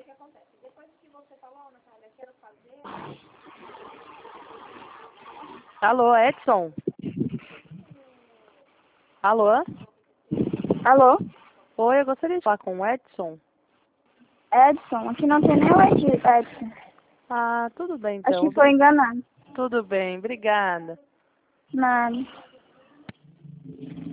Aí o que acontece? Depois que você falou, Natália, quero fazer... Alô, Edson? Alô? Alô? Oi, eu gostaria de falar com o Edson. Edson? Aqui não tem nem o Edson. Ah, tudo bem Acho então. que foi enganado. Tudo bem, obrigada. Nada.